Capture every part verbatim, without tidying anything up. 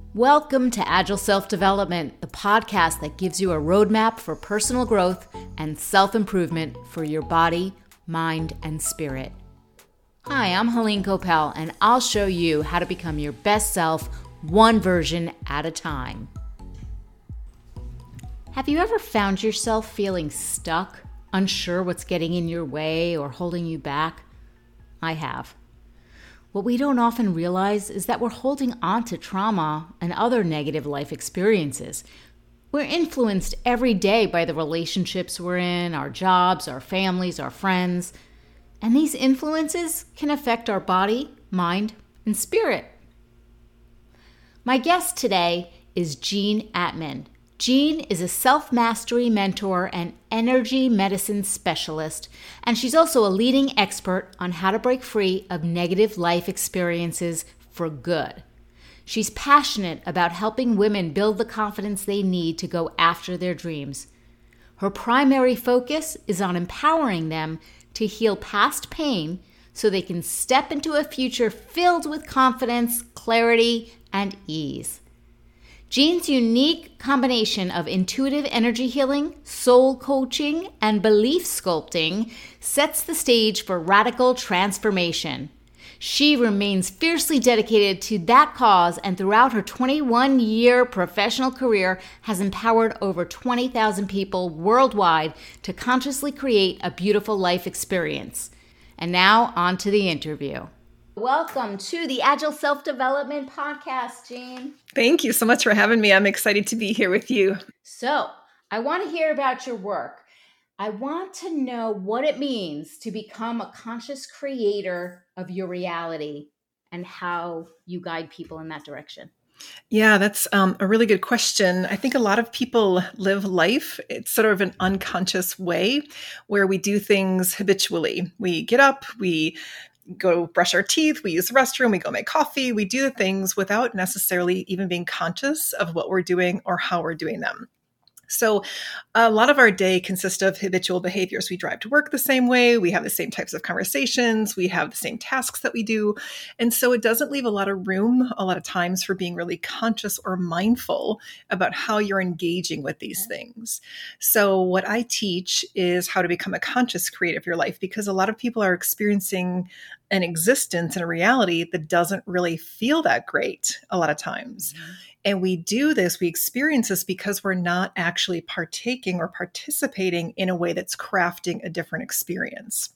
Welcome to Agile Self-Development, the podcast that gives you a roadmap for personal growth and self-improvement for your body, mind, and spirit. Hi, I'm Helene Coppell, and I'll show you how to become your best self one version at a time. Have you ever found yourself feeling stuck, unsure what's getting in your way or holding you back? I have. What we don't often realize is that we're holding on to trauma and other negative life experiences. We're influenced every day by the relationships we're in, our jobs, our families, our friends. And these influences can affect our body, mind, and spirit. My guest today is Jean Attman. Jean is a self-mastery mentor and energy medicine specialist, and she's also a leading expert on how to break free of negative life experiences for good. She's passionate about helping women build the confidence they need to go after their dreams. Her primary focus is on empowering them to heal past pain so they can step into a future filled with confidence, clarity, and ease. Jean's unique combination of intuitive energy healing, soul coaching, and belief sculpting sets the stage for radical transformation. She remains fiercely dedicated to that cause, and throughout her twenty-one-year professional career has empowered over twenty thousand people worldwide to consciously create a beautiful life experience. And now, on to the interview. Welcome to the Agile Self-Development Podcast, Jean. Thank you so much for having me. I'm excited to be here with you. So, I want to hear about your work. I want to know what it means to become a conscious creator of your reality and how you guide people in that direction. Yeah, that's um, a really good question. I think a lot of people live life, it's sort of an unconscious way where we do things habitually. We get up, we go brush our teeth, we use the restroom, we go make coffee, we do the things without necessarily even being conscious of what we're doing or how we're doing them. So a lot of our day consists of habitual behaviors. We drive to work the same way. We have the same types of conversations. We have the same tasks that we do. And so it doesn't leave a lot of room, a lot of times for being really conscious or mindful about how you're engaging with these things. So what I teach is how to become a conscious creator of your life, because a lot of people are experiencing an existence and a reality that doesn't really feel that great a lot of times. Mm-hmm. And we do this, we experience this because we're not actually partaking or participating in a way that's crafting a different experience.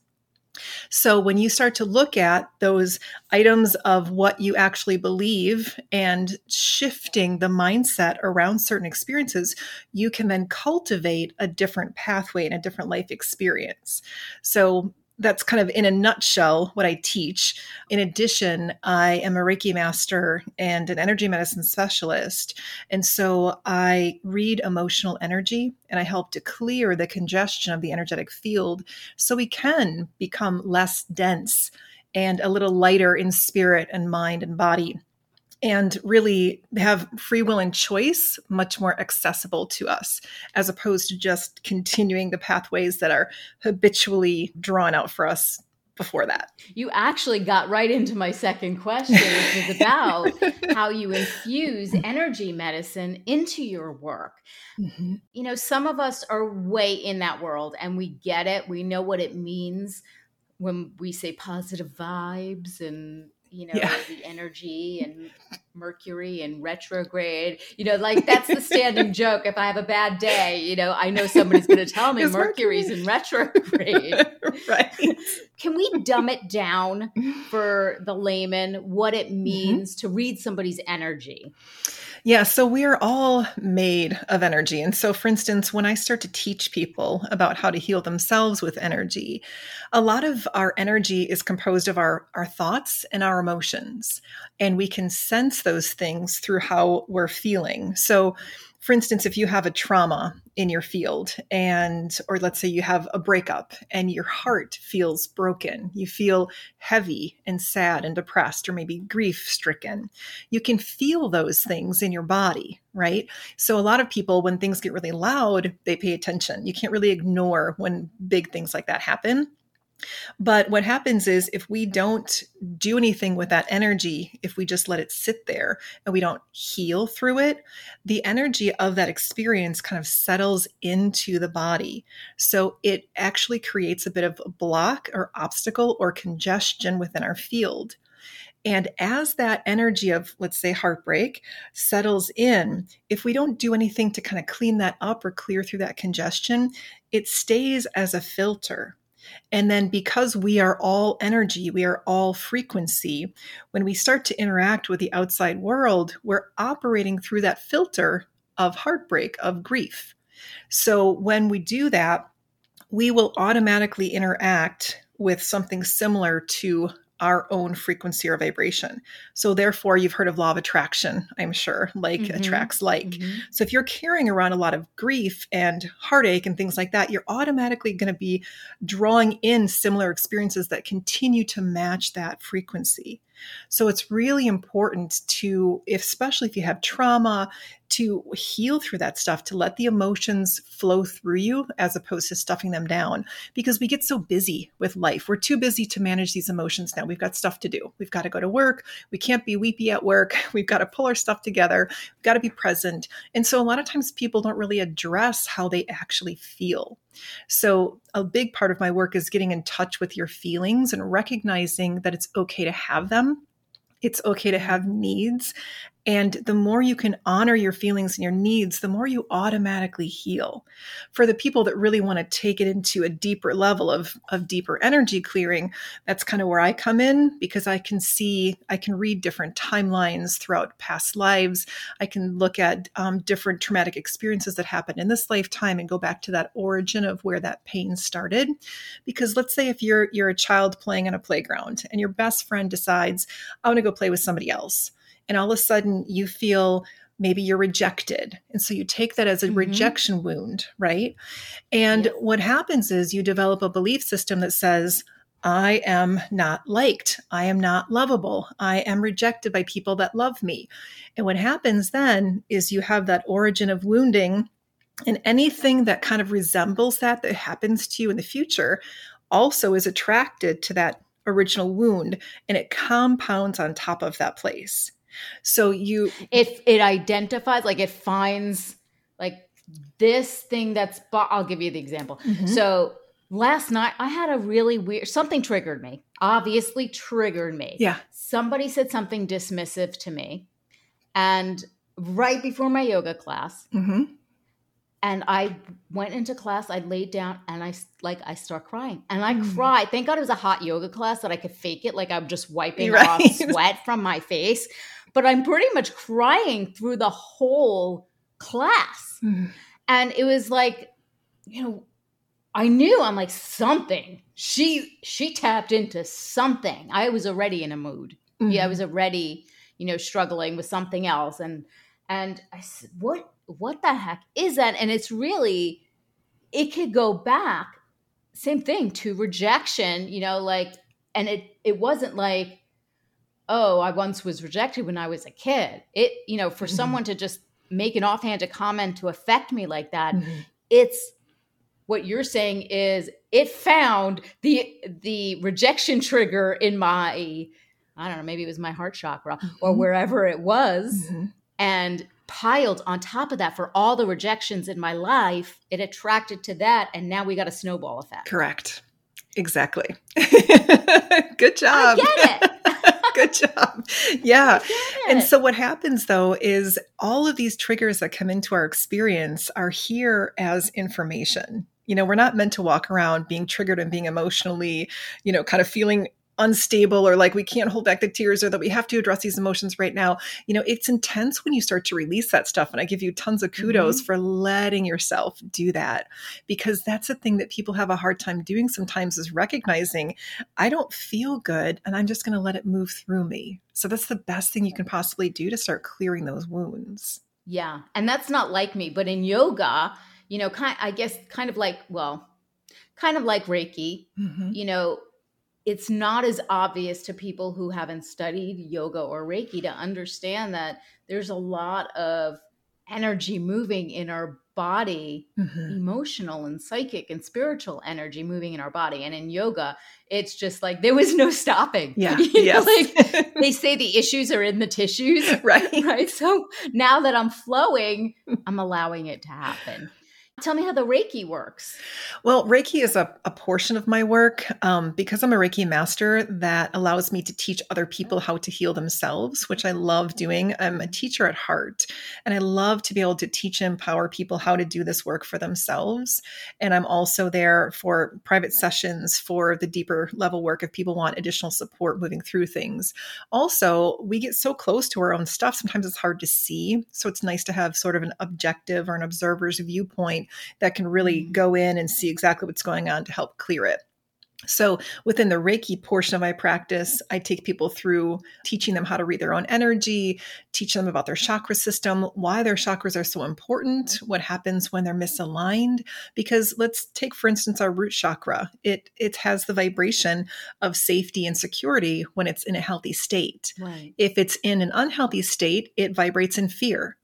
So when you start to look at those items of what you actually believe and shifting the mindset around certain experiences, you can then cultivate a different pathway and a different life experience. So that's kind of in a nutshell what I teach. In addition, I am a Reiki master and an energy medicine specialist. And so I read emotional energy and I help to clear the congestion of the energetic field so we can become less dense and a little lighter in spirit and mind and body, and really have free will and choice much more accessible to us, as opposed to just continuing the pathways that are habitually drawn out for us before that. You actually got right into my second question, which is about how you infuse energy medicine into your work. Mm-hmm. You know, some of us are way in that world and we get it. We know what it means when we say positive vibes and you know, yeah. the energy and Mercury and retrograde, you know, like that's the standing joke. If I have a bad day, you know, I know somebody's going to tell me Mercury's Mercury? in retrograde. Right. Can we dumb it down for the layman, what it means mm-hmm. to read somebody's energy? Yeah, so we are all made of energy. And so, for instance, when I start to teach people about how to heal themselves with energy, a lot of our energy is composed of our, our thoughts and our emotions. And we can sense those things through how we're feeling. So, for instance, if you have a trauma in your field and, or let's say you have a breakup and your heart feels broken, you feel heavy and sad and depressed, or maybe grief stricken, you can feel those things in your body, right? So a lot of people, when things get really loud, they pay attention. You can't really ignore when big things like that happen. But what happens is if we don't do anything with that energy, if we just let it sit there and we don't heal through it, the energy of that experience kind of settles into the body. So it actually creates a bit of a block or obstacle or congestion within our field. And as that energy of, let's say, heartbreak settles in, if we don't do anything to kind of clean that up or clear through that congestion, it stays as a filter. And then because we are all energy, we are all frequency, when we start to interact with the outside world, we're operating through that filter of heartbreak, of grief. So when we do that, we will automatically interact with something similar to our own frequency or vibration. So therefore, you've heard of law of attraction, I'm sure, like mm-hmm. attracts like. Mm-hmm. So if you're carrying around a lot of grief and heartache and things like that, you're automatically going to be drawing in similar experiences that continue to match that frequency. So it's really important to, if, especially if you have trauma, to heal through that stuff, to let the emotions flow through you as opposed to stuffing them down, because we get so busy with life. We're too busy to manage these emotions now. We've got stuff to do. We've got to go to work. We can't be weepy at work. We've got to pull our stuff together. We've got to be present. And so a lot of times people don't really address how they actually feel. So a big part of my work is getting in touch with your feelings and recognizing that it's okay to have them. It's okay to have needs. And the more you can honor your feelings and your needs, the more you automatically heal. For the people that really want to take it into a deeper level of, of deeper energy clearing, that's kind of where I come in, because I can see, I can read different timelines throughout past lives. I can look at um, different traumatic experiences that happened in this lifetime and go back to that origin of where that pain started. Because let's say if you're you're a child playing on a playground and your best friend decides, I want to go play with somebody else. And all of a sudden you feel maybe you're rejected. And so you take that as a mm-hmm. rejection wound, right? And yep. what happens is you develop a belief system that says, I am not liked. I am not lovable. I am rejected by people that love me. And what happens then is you have that origin of wounding, and anything that kind of resembles that, that happens to you in the future also is attracted to that original wound, and it compounds on top of that place. So you, it it identifies, like it finds like this thing that's, I'll give you the example. Mm-hmm. So last night I had a really weird, something triggered me, obviously triggered me. Yeah. Somebody said something dismissive to me, and right before my yoga class, mm-hmm. and I went into class, I laid down and I like, I start crying and I mm. cried. Thank God it was a hot yoga class that I could fake it. Like I'm just wiping right. off sweat from my face, but I'm pretty much crying through the whole class. Mm. And it was like, you know, I knew, I'm like, something, she, she tapped into something. I was already in a mood. Mm. Yeah. I was already, you know, struggling with something else. And, and I said, what, what the heck is that? And it's really, it could go back, same thing, to rejection, you know, like, and it, it wasn't like, oh, I once was rejected when I was a kid. It, you know, for mm-hmm. someone to just make an offhanded comment to affect me like that, mm-hmm. it's, what you're saying is it found the, the rejection trigger in my, I don't know, maybe it was my heart chakra mm-hmm. or wherever it was. Mm-hmm. And piled on top of that for all the rejections in my life, it attracted to that. And now we got a snowball effect. Correct. Exactly. Good job. I get it. Good job. Yeah. And so what happens though is all of these triggers that come into our experience are here as information. You know, we're not meant to walk around being triggered and being emotionally, you know, kind of feeling unstable or like we can't hold back the tears or that we have to address these emotions right now. You know, it's intense when you start to release that stuff. And I give you tons of kudos mm-hmm. for letting yourself do that, because that's the thing that people have a hard time doing sometimes, is recognizing I don't feel good and I'm just going to let it move through me. So that's the best thing you can possibly do to start clearing those wounds. Yeah. And that's not like me, but in yoga, you know, kind, I guess kind of like, well, kind of like Reiki, mm-hmm. you know, it's not as obvious to people who haven't studied yoga or Reiki to understand that there's a lot of energy moving in our body, Mm-hmm. emotional and psychic and spiritual energy moving in our body. And in yoga, it's just like there was no stopping. Yeah. You know, Yes. like they say the issues are in the tissues. Right. Right. So now that I'm flowing, I'm allowing it to happen. Tell me how the Reiki works. Well, Reiki is a, a portion of my work. Um, because I'm a Reiki master, that allows me to teach other people how to heal themselves, which I love doing. I'm a teacher at heart, and I love to be able to teach and empower people how to do this work for themselves. And I'm also there for private sessions for the deeper level work if people want additional support moving through things. Also, we get so close to our own stuff, sometimes it's hard to see. So it's nice to have sort of an objective or an observer's viewpoint that can really go in and see exactly what's going on to help clear it. So within the Reiki portion of my practice, I take people through teaching them how to read their own energy, teach them about their chakra system, why their chakras are so important, what happens when they're misaligned. Because let's take, for instance, our root chakra. It, it has the vibration of safety and security when it's in a healthy state. Right. If it's in an unhealthy state, it vibrates in fear.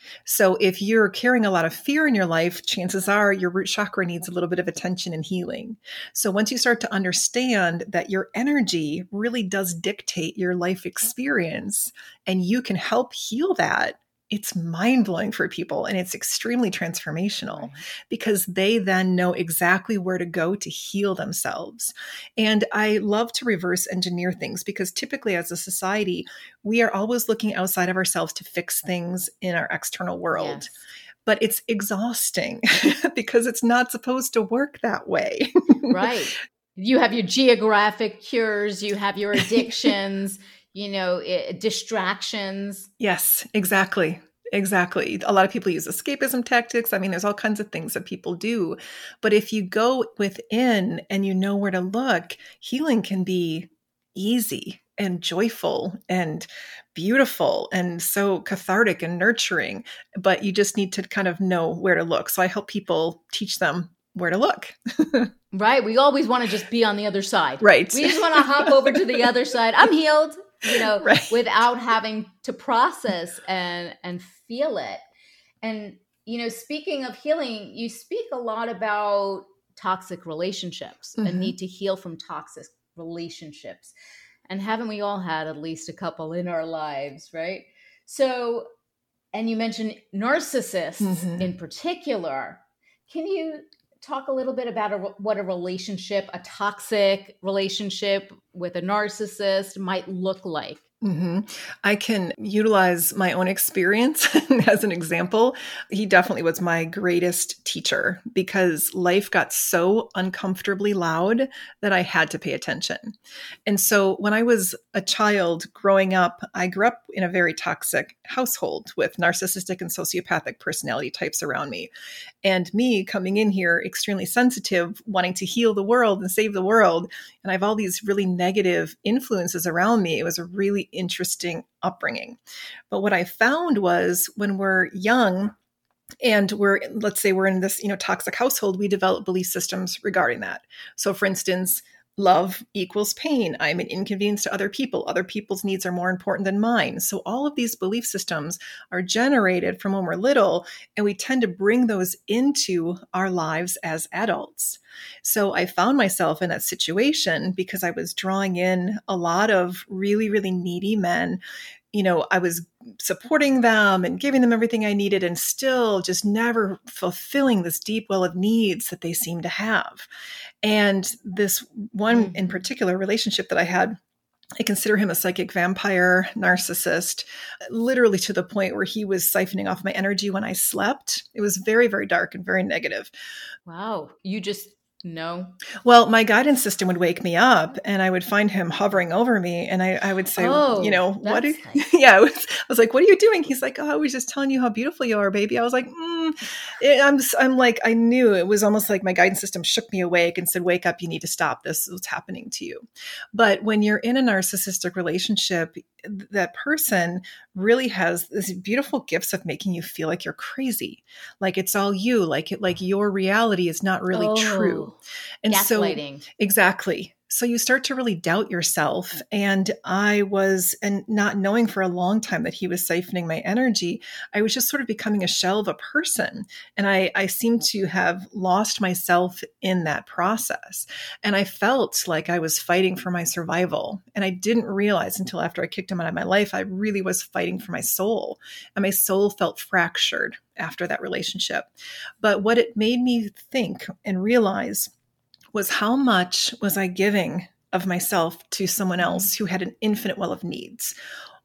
So if you're carrying a lot of fear in your life, chances are your root chakra needs a little bit of attention and healing. So once you start to understand that your energy really does dictate your life experience and you can help heal that, it's mind-blowing for people, and it's extremely transformational. Right. Because they then know exactly where to go to heal themselves. And I love to reverse engineer things, because typically as a society, we are always looking outside of ourselves to fix things in our external world. Yes. But it's exhausting because it's not supposed to work that way. Right. You have your geographic cures, you have your addictions, you know, it, distractions. Yes, exactly. Exactly. A lot of people use escapism tactics. I mean, there's all kinds of things that people do. But if you go within and you know where to look, healing can be easy and joyful and beautiful and so cathartic and nurturing. But you just need to kind of know where to look. So I help people teach them where to look. Right. We always want to just be on the other side. Right. We just want to hop over to the other side. I'm healed, you know, right. without having to process and, and feel it. And, you know, speaking of healing, you speak a lot about toxic relationships mm-hmm. and need to heal from toxic relationships. And haven't we all had at least a couple in our lives, right? So, and you mentioned narcissists mm-hmm. in particular. Can you talk a little bit about a, what a relationship, a toxic relationship with a narcissist might look like? Mm-hmm. I can utilize my own experience as an example. He definitely was my greatest teacher because life got so uncomfortably loud that I had to pay attention. And so when I was a child growing up, I grew up in a very toxic household with narcissistic and sociopathic personality types around me. And me coming in here extremely sensitive, wanting to heal the world and save the world. And I have all these really negative influences around me. It was a really interesting upbringing. But what I found was when we're young and we're, let's say we're in this, you know, toxic household, we develop belief systems regarding that. So for instance, love equals pain. I'm an inconvenience to other people. Other people's needs are more important than mine. So all of these belief systems are generated from when we're little, and we tend to bring those into our lives as adults. So I found myself in that situation because I was drawing in a lot of really, really needy men. You know, I was supporting them and giving them everything I needed and still just never fulfilling this deep well of needs that they seem to have. And this one in particular relationship that I had, I consider him a psychic vampire narcissist, literally to the point where he was siphoning off my energy when I slept. It was very, very dark and very negative. Wow. You just know? Well, my guidance system would wake me up and I would find him hovering over me. And I, I would say, oh, you know, what? Are, nice. yeah, I was, I was like, what are you doing? He's like, oh, I was just telling you how beautiful you are, baby. I was like, mm. it, I'm, I'm like, I knew it was almost like my guidance system shook me awake and said, wake up, you need to stop. This is what's happening to you. But when you're in a narcissistic relationship, that person really has these beautiful gifts of making you feel like you're crazy, like it's all you, like it, like your reality is not really oh, true. And gaslighting. so exactly. So you start to really doubt yourself. And I was, and not knowing for a long time that he was siphoning my energy, I was just sort of becoming a shell of a person. And I, I seemed to have lost myself in that process. And I felt like I was fighting for my survival. And I didn't realize until after I kicked him out of my life, I really was fighting for my soul. And my soul felt fractured after that relationship. But what it made me think and realize was how much was I giving of myself to someone else who had an infinite well of needs?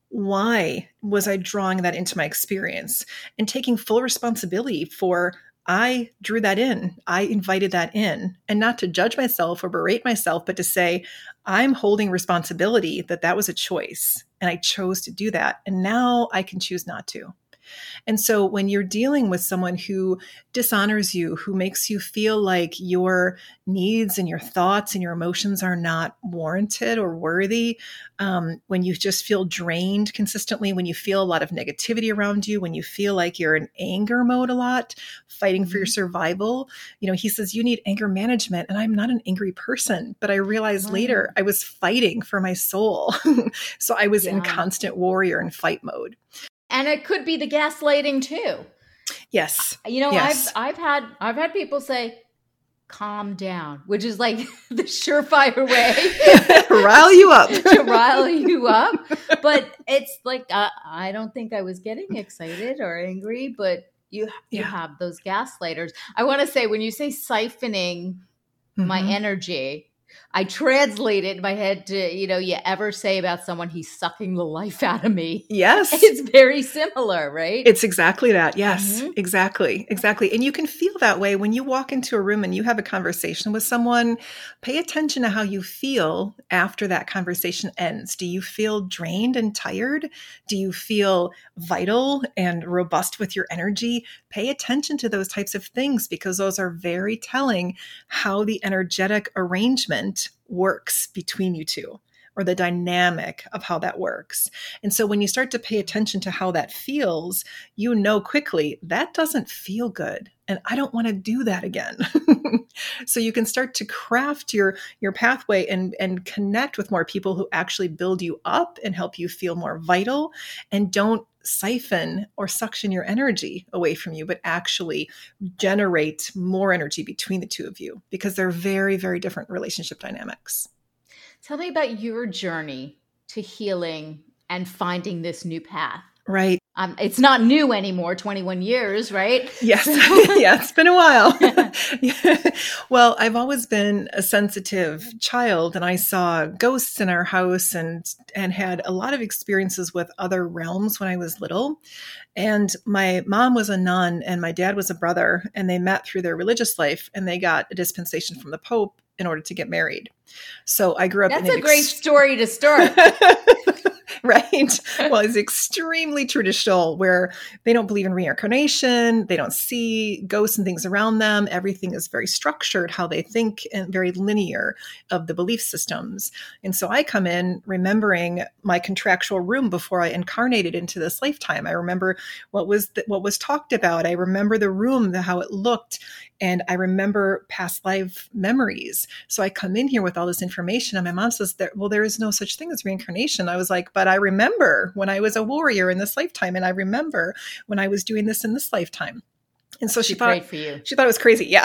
Why was I drawing that into my experience and taking full responsibility for I drew that in, I invited that in, and not to judge myself or berate myself, but to say, I'm holding responsibility that that was a choice and I chose to do that. And now I can choose not to. And so when you're dealing with someone who dishonors you, who makes you feel like your needs and your thoughts and your emotions are not warranted or worthy, um, when you just feel drained consistently, when you feel a lot of negativity around you, when you feel like you're in anger mode a lot, fighting for your survival, you know, he says, you need anger management. And I'm not an angry person, but I realized wow. later I was fighting for my soul. So I was yeah. in constant warrior and fight mode. And it could be the gaslighting too. Yes. You know, yes. I've I've had I've had people say, calm down, which is like the surefire way rile you up. to rile you up. But it's like uh, I don't think I was getting excited or angry, but you you yeah. have those gaslighters. I want to say when you say siphoning mm-hmm. my energy, I translate it in my head to, you know, you ever say about someone, he's sucking the life out of me. Yes. It's very similar, right? It's exactly that. Yes, mm-hmm. exactly. Exactly. And you can feel that way when you walk into a room and you have a conversation with someone. Pay attention to how you feel after that conversation ends. Do you feel drained and tired? Do you feel vital and robust with your energy? Pay attention to those types of things because those are very telling how the energetic arrangement works between you two, or the dynamic of how that works. And so when you start to pay attention to how that feels, you know quickly that doesn't feel good. And I don't want to do that again. So you can start to craft your, your pathway and, and connect with more people who actually build you up and help you feel more vital and don't siphon or suction your energy away from you, but actually generate more energy between the two of you because they're very, very different relationship dynamics. Tell me about your journey to healing and finding this new path. Right. Um, it's not new anymore, twenty-one years, right? Yes. So- yeah, it's been a while. yeah. Well, I've always been a sensitive child and I saw ghosts in our house and, and had a lot of experiences with other realms when I was little. And my mom was a nun and my dad was a brother and they met through their religious life and they got a dispensation from the Pope in order to get married. So I grew up That's in a an great ex- story to start. Right. Well, it's extremely traditional where they don't believe in reincarnation. They don't see ghosts and things around them. Everything is very structured, how they think, and very linear of the belief systems. And so I come in remembering my contractual room before I incarnated into this lifetime. I remember what was th- what was talked about. I remember the room, the, how it looked. And I remember past life memories. So I come in here with all this information and my mom says, that, well, there is no such thing as reincarnation. I was like, but I remember when I was a warrior in this lifetime. And I remember when I was doing this in this lifetime. And so she, she thought, prayed for you. She thought it was crazy. Yeah.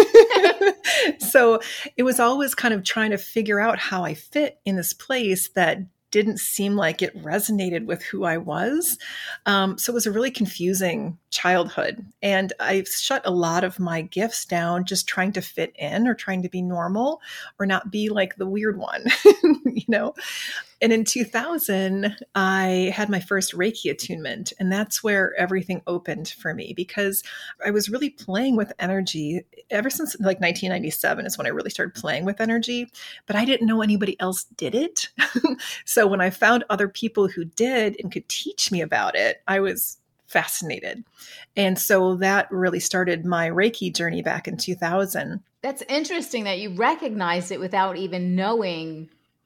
So it was always kind of trying to figure out how I fit in this place that didn't seem like it resonated with who I was. Um, so it was a really confusing childhood. And I shut a lot of my gifts down just trying to fit in or trying to be normal or not be like the weird one, you know? And in two thousand, I had my first Reiki attunement. And that's where everything opened for me because I was really playing with energy ever since like nineteen ninety-seven is when I really started playing with energy, but I didn't know anybody else did it. So when I found other people who did and could teach me about it, I was fascinated. And so that really started my Reiki journey back in two thousand. That's interesting that you recognized it without even knowing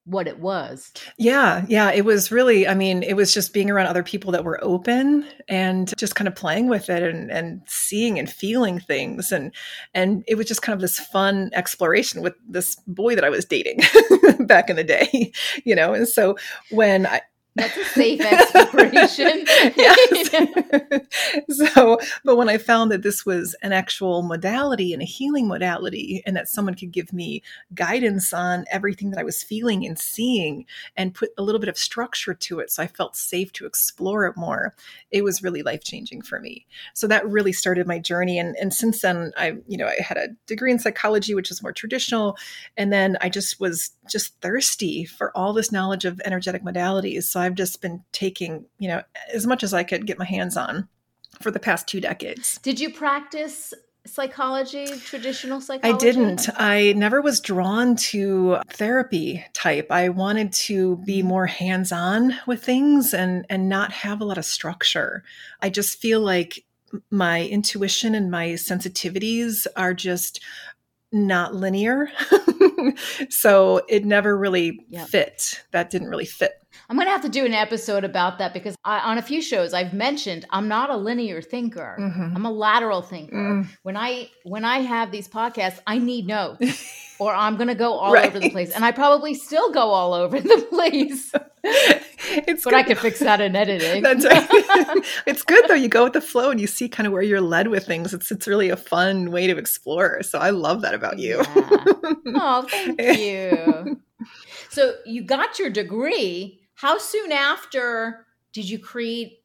what it was. Yeah, yeah, it was really, I mean, it was just being around other people that were open and just kind of playing with it and, and seeing and feeling things. And, and it was just kind of this fun exploration with this boy that I was dating back in the day, you know? And so when I, That's a safe exploration. Yes. So, but when I found that this was an actual modality and a healing modality, and that someone could give me guidance on everything that I was feeling and seeing and put a little bit of structure to it, so I felt safe to explore it more, it was really life-changing for me. So that really started my journey. And, and since then, I, you know, I had a degree in psychology, which is more traditional. And then I just was just thirsty for all this knowledge of energetic modalities. So I've just been taking, you know, as much as I could get my hands on for the past two decades. Did you practice psychology, traditional psychology? I didn't. I never was drawn to therapy type. I wanted to be more hands-on with things and, and not have a lot of structure. I just feel like my intuition and my sensitivities are just not linear. So it never really yep. fit. That didn't really fit. I'm going to have to do an episode about that because I, on a few shows I've mentioned I'm not a linear thinker. Mm-hmm. I'm a lateral thinker. Mm. When I when I have these podcasts, I need notes or I'm going to go all right. over the place. And I probably still go all over the place. It's but good. I can fix that in editing. That's right. It's good though. You go with the flow and you see kind of where you're led with things. It's it's really a fun way to explore. So I love that about you. Yeah. Oh, thank you. So you got your degree. How soon after did you create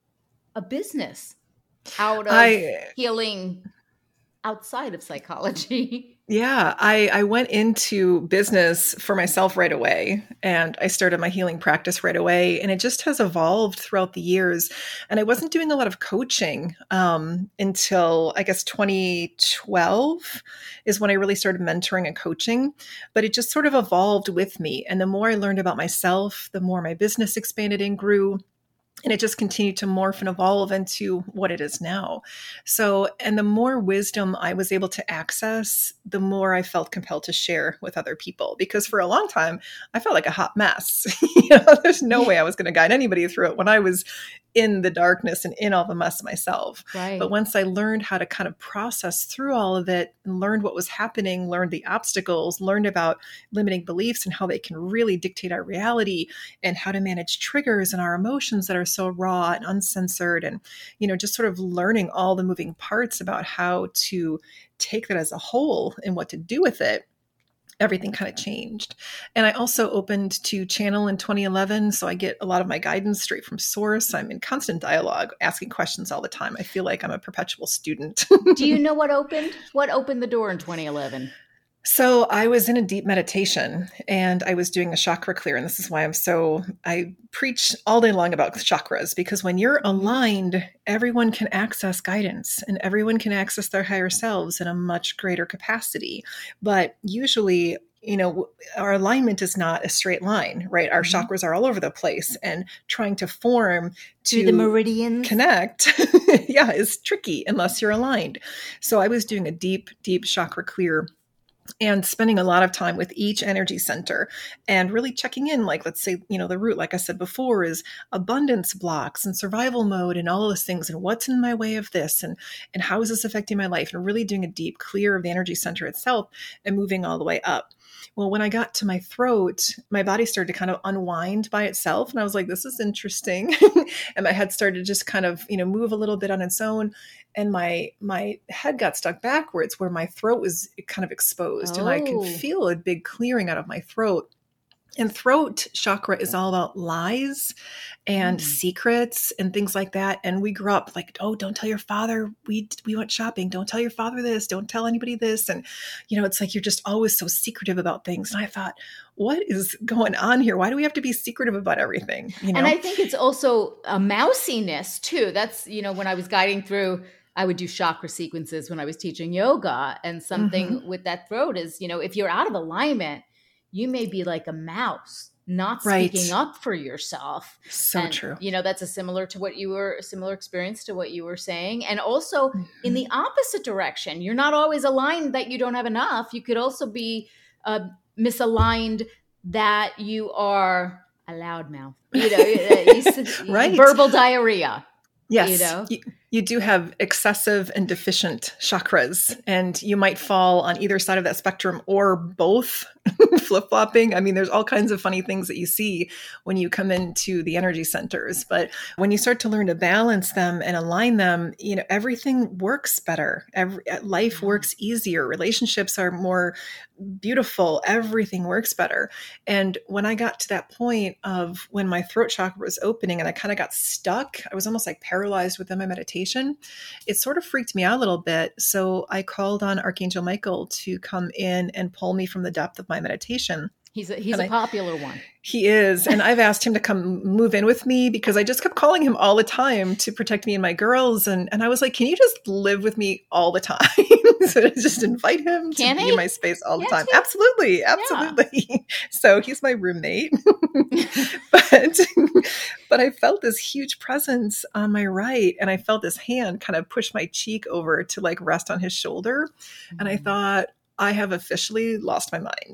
a business out of I, healing outside of psychology? Yeah, I, I went into business for myself right away, and I started my healing practice right away, and it just has evolved throughout the years. And I wasn't doing a lot of coaching um, until I guess twenty twelve is when I really started mentoring and coaching, but it just sort of evolved with me. And the more I learned about myself, the more my business expanded and grew. And it just continued to morph and evolve into what it is now. So, and the more wisdom I was able to access, the more I felt compelled to share with other people. Because for a long time, I felt like a hot mess. You know, there's no way I was going to guide anybody through it when I was in the darkness and in all the mess myself. Right. But once I learned how to kind of process through all of it and learned what was happening, learned the obstacles, learned about limiting beliefs and how they can really dictate our reality and how to manage triggers and our emotions that are so raw and uncensored, and, you know, just sort of learning all the moving parts about how to take that as a whole and what to do with it, everything kind of changed. And I also opened to channel in twenty eleven. So I get a lot of my guidance straight from source. I'm in constant dialogue, asking questions all the time. I feel like I'm a perpetual student. Do you know what opened? What opened the door in twenty eleven? So I was in a deep meditation and I was doing a chakra clear. And this is why I'm so, I preach all day long about chakras, because when you're aligned, everyone can access guidance and everyone can access their higher selves in a much greater capacity. But usually, you know, our alignment is not a straight line, right? Our mm-hmm. chakras are all over the place, and trying to form to Do the meridians connect, yeah, is tricky unless you're aligned. So I was doing a deep, deep chakra clear and spending a lot of time with each energy center and really checking in, like, let's say, you know, the root, like I said before, is abundance blocks and survival mode and all of those things. And what's in my way of this? And, and how is this affecting my life? And really doing a deep clear of the energy center itself and moving all the way up. Well, when I got to my throat, my body started to kind of unwind by itself. And I was like, this is interesting. And my head started to just kind of, you know, move a little bit on its own. And my my head got stuck backwards where my throat was kind of exposed. Oh. And I could feel a big clearing out of my throat. And throat chakra is all about lies and mm. secrets and things like that. And we grew up like, oh, don't tell your father we we went shopping. Don't tell your father this. Don't tell anybody this. And, you know, it's like you're just always so secretive about things. And I thought, what is going on here? Why do we have to be secretive about everything? You know? And I think it's also a mousiness too. That's, you know, when I was guiding through, I would do chakra sequences when I was teaching yoga. And something mm-hmm. with that throat is, you know, if you're out of alignment, you may be like a mouse, not speaking right. up for yourself. So and, true. You know, that's a similar to what you were, a similar experience to what you were saying. And also mm-hmm. in the opposite direction, you're not always aligned that you don't have enough. You could also be uh, misaligned that you are a loudmouth, you know, you, you, Right. verbal diarrhea. Yes, you know, you, you do have excessive and deficient chakras, and you might fall on either side of that spectrum or both, flip-flopping. I mean, there's all kinds of funny things that you see when you come into the energy centers. But when you start to learn to balance them and align them, you know, everything works better. Every, life Yeah. works easier. Relationships are more beautiful. Everything works better. And when I got to that point of when my throat chakra was opening and I kind of got stuck, I was almost like paralyzed within my meditation. It sort of freaked me out a little bit. So I called on Archangel Michael to come in and pull me from the depth of my meditation. He's a, he's And a I- popular one. He is. And I've asked him to come move in with me because I just kept calling him all the time to protect me and my girls. And, and I was like, can you just live with me all the time? So just invite him Can to he? be in my space all the Yeah, time. too. Absolutely. Absolutely. So he's my roommate. but but I felt this huge presence on my right. And I felt this hand kind of push my cheek over to like rest on his shoulder. And I thought, I have officially lost my mind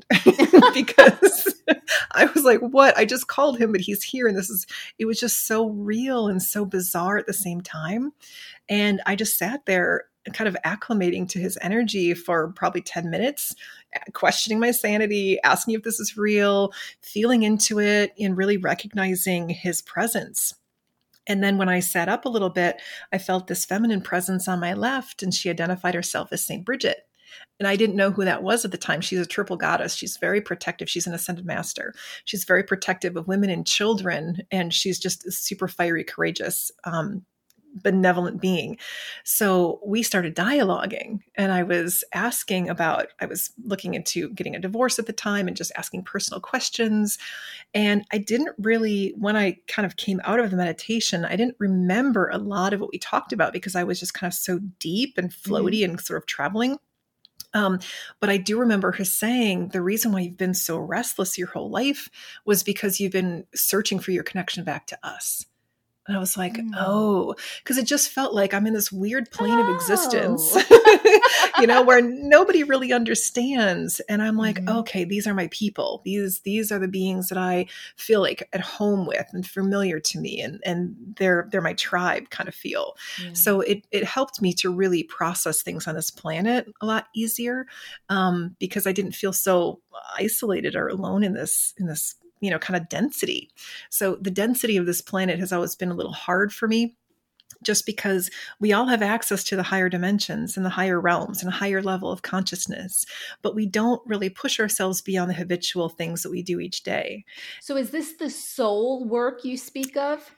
because I was like, what? I just called him, but he's here. And this is, it was just so real and so bizarre at the same time. And I just sat there kind of acclimating to his energy for probably ten minutes, questioning my sanity, asking if this is real, feeling into it, and really recognizing his presence. And then when I sat up a little bit, I felt this feminine presence on my left, and she identified herself as Saint Bridget. And I didn't know who that was at the time. She's a triple goddess. She's very protective. She's an ascended master. She's very protective of women and children. And she's just a super fiery, courageous, um, benevolent being. So we started dialoguing, and I was asking about, I was looking into getting a divorce at the time and just asking personal questions. And I didn't really, when I kind of came out of the meditation, I didn't remember a lot of what we talked about because I was just kind of so deep and floaty mm-hmm. and sort of traveling. Um, but I do remember her saying the reason why you've been so restless your whole life was because you've been searching for your connection back to us. And I was like, mm. oh, because it just felt like I'm in this weird plane oh. of existence, you know, where nobody really understands. And I'm like, mm-hmm. okay, these are my people. These these are the beings that I feel like at home with and familiar to me. And, and they're they're my tribe kind of feel. Yeah. So it it helped me to really process things on this planet a lot easier um, because I didn't feel so isolated or alone in this in this you know, kind of density. So the density of this planet has always been a little hard for me just because we all have access to the higher dimensions and the higher realms and a higher level of consciousness, but we don't really push ourselves beyond the habitual things that we do each day. So is this the soul work you speak of?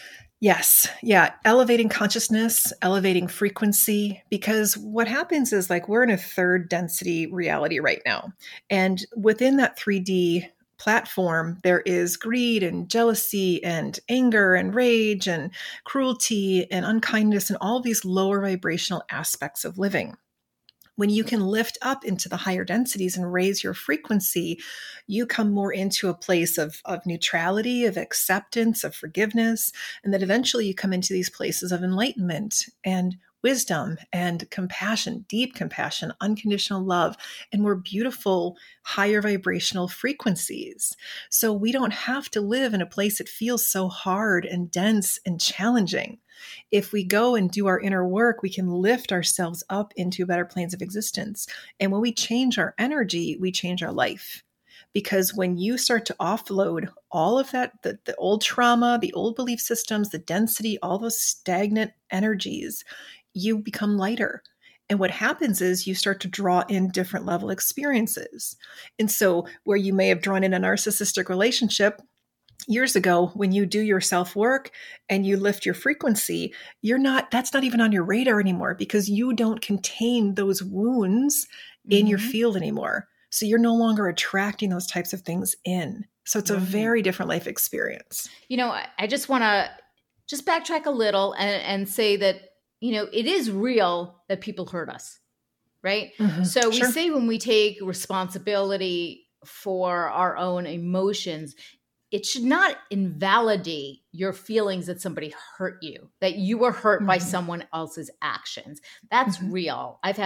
Yes. Yeah. Elevating consciousness, elevating frequency, because what happens is like we're in a third density reality right now. And within that three D platform, there is greed and jealousy and anger and rage and cruelty and unkindness and all these lower vibrational aspects of living. When you can lift up into the higher densities and raise your frequency, you come more into a place of, of neutrality, of acceptance, of forgiveness, and that eventually you come into these places of enlightenment and wisdom and compassion, deep compassion, unconditional love, and more beautiful, higher vibrational frequencies. So we don't have to live in a place that feels so hard and dense and challenging. If we go and do our inner work, we can lift ourselves up into better planes of existence. And when we change our energy, we change our life. Because when you start to offload all of that, the, the old trauma, the old belief systems, the density, all those stagnant energies, you become lighter. And what happens is you start to draw in different level experiences. And so where you may have drawn in a narcissistic relationship years ago, when you do your self-work and you lift your frequency, you're not, that's not even on your radar anymore because you don't contain those wounds in mm-hmm. your field anymore. So you're no longer attracting those types of things in. So it's a very different life experience. You know, I, I just want to just backtrack a little and, and say that, you know, it is real that people hurt us, right? Mm-hmm. So we sure. say when we take responsibility for our own emotions, it should not invalidate your feelings that somebody hurt you, that you were hurt mm-hmm. by someone else's actions. That's mm-hmm. real. I've had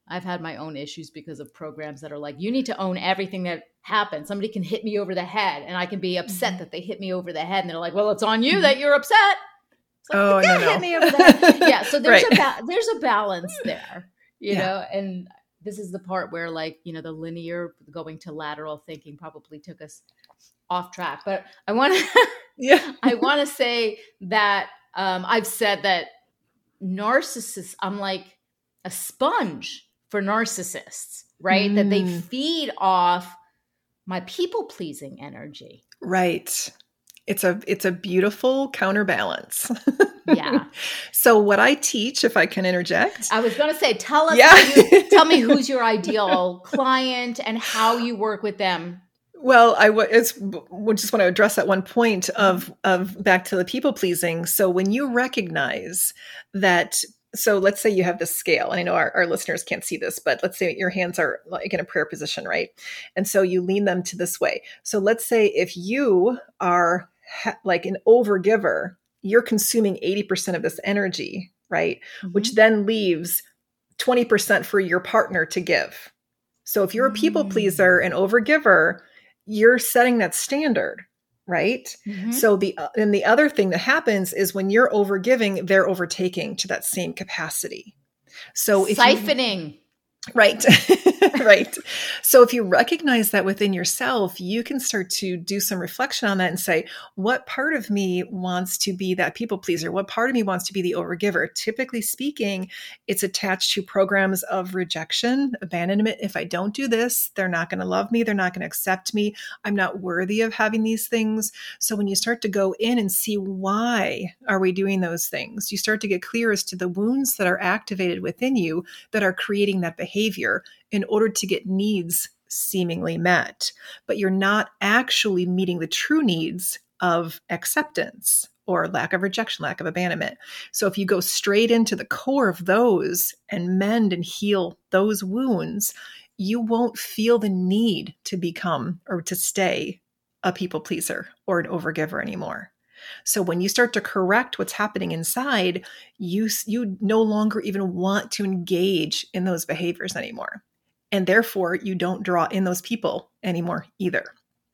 I've had my own issues because of programs that are like, you need to own everything that happens. Somebody can hit me over the head and I can be upset mm-hmm. that they hit me over the head. And they're like, well, it's on you mm-hmm. that you're upset. It's like, oh, no, no. hit me over the head. Yeah. So there's, right. a ba- there's a balance there, you yeah. know, and this is the part where like, you know, the linear going to lateral thinking probably took us off track. But I want to, yeah. I want to say that um, I've said that narcissists, I'm like a sponge for narcissists, right? Mm. That they feed off my people-pleasing energy. Right. It's a it's a beautiful counterbalance. Yeah. So what I teach, if I can interject. I was going to say, tell us, yeah. you, tell me who's your ideal client and how you work with them. Well, I w- it's, we just want to address that one point of, of back to the people pleasing. So when you recognize that, so let's say you have this scale, and I know our, our listeners can't see this, but let's say your hands are like in a prayer position, right? And so you lean them to this way. So let's say if you are ha- like an overgiver, you're consuming eighty percent of this energy, right? Mm-hmm. Which then leaves twenty percent for your partner to give. So if you're a people pleaser and overgiver, you're setting that standard, right? Mm-hmm. So the, uh, and the other thing that happens is when you're overgiving, they're overtaking to that same capacity. So if siphoning. You, right. Right. So if you recognize that within yourself, you can start to do some reflection on that and say, what part of me wants to be that people pleaser? What part of me wants to be the overgiver? Typically speaking, it's attached to programs of rejection, abandonment. If I don't do this, they're not going to love me. They're not going to accept me. I'm not worthy of having these things. So when you start to go in and see why are we doing those things, you start to get clear as to the wounds that are activated within you that are creating that behavior in order to get needs seemingly met, but you're not actually meeting the true needs of acceptance or lack of rejection, lack of abandonment. So if you go straight into the core of those and mend and heal those wounds, you won't feel the need to become or to stay a people pleaser or an overgiver anymore. So when you start to correct what's happening inside, you, you no longer even want to engage in those behaviors anymore. And therefore, you don't draw in those people anymore either.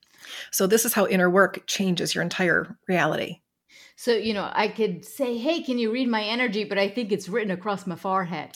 So this is how inner work changes your entire reality. So, you know, I could say, hey, can you read my energy? But I think it's written across my forehead.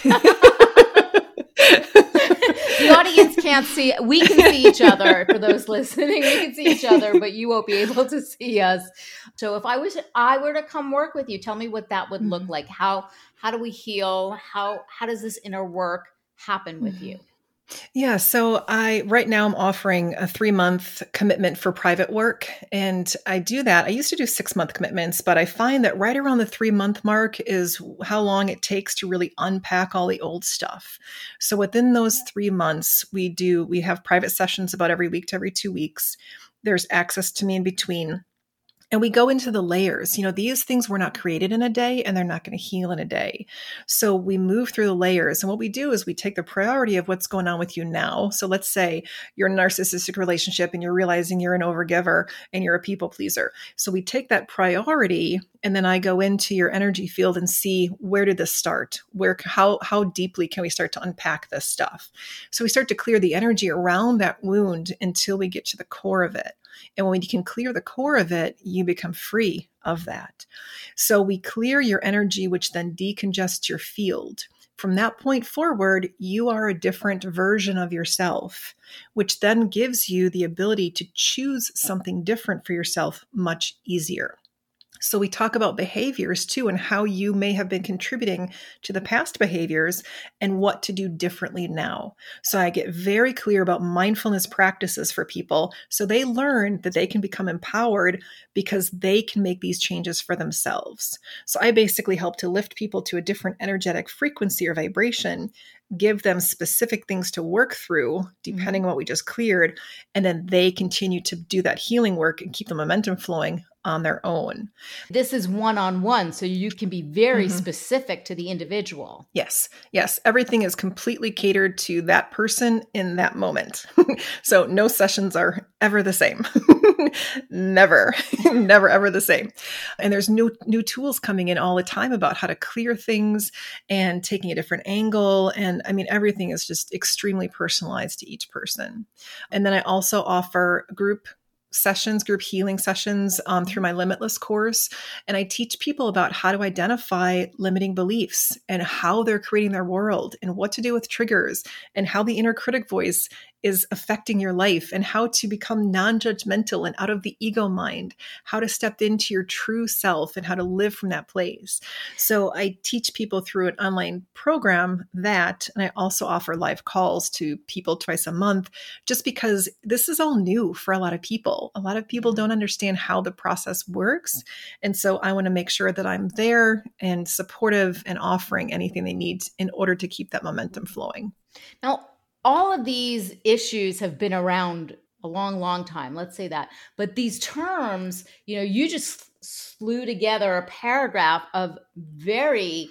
The audience can't see. We can see each other. For those listening, we can see each other, but you won't be able to see us. So if I was, I were to come work with you, tell me what that would look like. How, how do we heal? How, how does this inner work happen with you? Yeah. So I, right now I'm offering a three month commitment for private work. And I do that. I used to do six month commitments, but I find that right around the three month mark is how long it takes to really unpack all the old stuff. So within those three months, we do, we have private sessions about every week to every two weeks. There's access to me in between. And we go into the layers. You know, these things were not created in a day and they're not going to heal in a day. So we move through the layers. And what we do is we take the priority of what's going on with you now. So let's say you're in a narcissistic relationship and you're realizing you're an overgiver and you're a people pleaser. So we take that priority and then I go into your energy field and see where did this start? Where, how, how deeply can we start to unpack this stuff? So we start to clear the energy around that wound until we get to the core of it. And when you can clear the core of it, you become free of that. So we clear your energy, which then decongests your field. From that point forward, you are a different version of yourself, which then gives you the ability to choose something different for yourself much easier. So we talk about behaviors too, and how you may have been contributing to the past behaviors and what to do differently now. So I get very clear about mindfulness practices for people so they learn that they can become empowered because they can make these changes for themselves. So I basically help to lift people to a different energetic frequency or vibration, give them specific things to work through, depending on what we just cleared, and then they continue to do that healing work and keep the momentum flowing on their own. This is one-on-one, so you can be very Mhm. specific to the individual. Yes. Yes. Everything is completely catered to that person in that moment. So no sessions are ever the same. Never, never, ever the same. And there's new, new tools coming in all the time about how to clear things and taking a different angle. And I mean, everything is just extremely personalized to each person. And then I also offer group sessions, group healing sessions um, through my Limitless course. And I teach people about how to identify limiting beliefs and how they're creating their world and what to do with triggers and how the inner critic voice is affecting your life and how to become non-judgmental and out of the ego mind, how to step into your true self and how to live from that place. So I teach people through an online program that, and I also offer live calls to people twice a month, just because this is all new for a lot of people. A lot of people don't understand how the process works. And so I want to make sure that I'm there and supportive and offering anything they need in order to keep that momentum flowing. Now, all of these issues have been around a long, long time. Let's say that. But these terms, you know, you just slew together a paragraph of very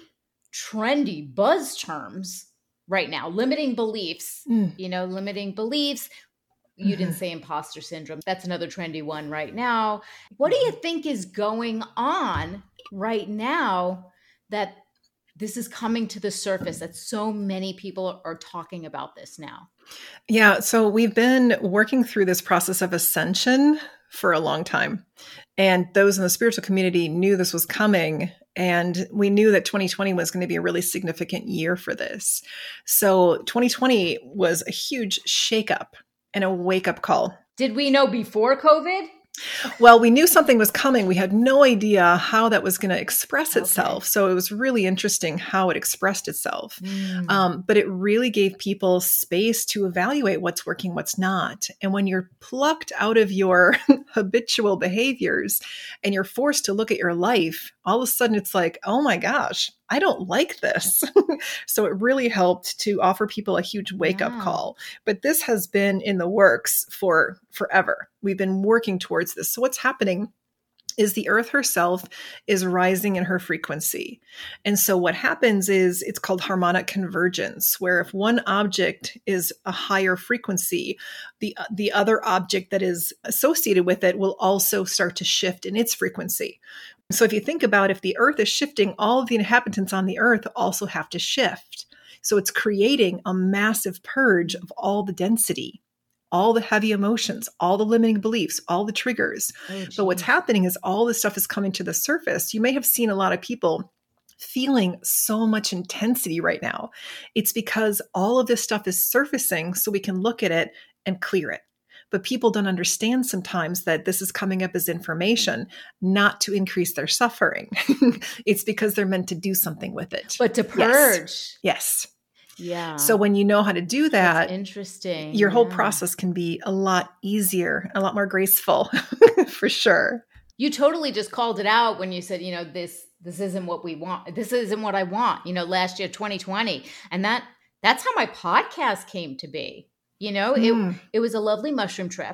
trendy buzz terms right now. Limiting beliefs, Mm. you know, limiting beliefs. You didn't say imposter syndrome. That's another trendy one right now. What do you think is going on right now that this is coming to the surface, that so many people are talking about this now? Yeah. So we've been working through this process of ascension for a long time. And those in the spiritual community knew this was coming. And we knew that twenty twenty was going to be a really significant year for this. So twenty twenty was a huge shakeup and a wake-up call. Did we know before COVID? Well, we knew something was coming. We had no idea how that was going to express Okay. itself. So it was really interesting how it expressed itself. Mm. Um, but it really gave people space to evaluate what's working, what's not. And when you're plucked out of your habitual behaviors and you're forced to look at your life, all of a sudden it's like, oh my gosh, I don't like this. So it really helped to offer people a huge wake-up Yeah. call. But this has been in the works for forever. We've been working towards this. So what's happening is the earth herself is rising in her frequency. And so what happens is it's called harmonic convergence, where if one object is a higher frequency, the, the other object that is associated with it will also start to shift in its frequency. So if you think about if the earth is shifting, all of the inhabitants on the earth also have to shift. So it's creating a massive purge of all the density, all the heavy emotions, all the limiting beliefs, all the triggers. Oh, But what's geez. happening is all this stuff is coming to the surface. You may have seen a lot of people feeling so much intensity right now. It's because all of this stuff is surfacing so we can look at it and clear it. But people don't understand sometimes that this is coming up as information, not to increase their suffering. It's because they're meant to do something with it. But to Yes. purge. Yes. Yeah. So when you know how to do That's that, interesting. your whole Yeah. process can be a lot easier, a lot more graceful, for sure. You totally just called it out when you said, you know, this this isn't what we want. This isn't what I want, you know, last year, twenty twenty. And that that's how my podcast came to be. You know, Mm. it it was a lovely mushroom trip.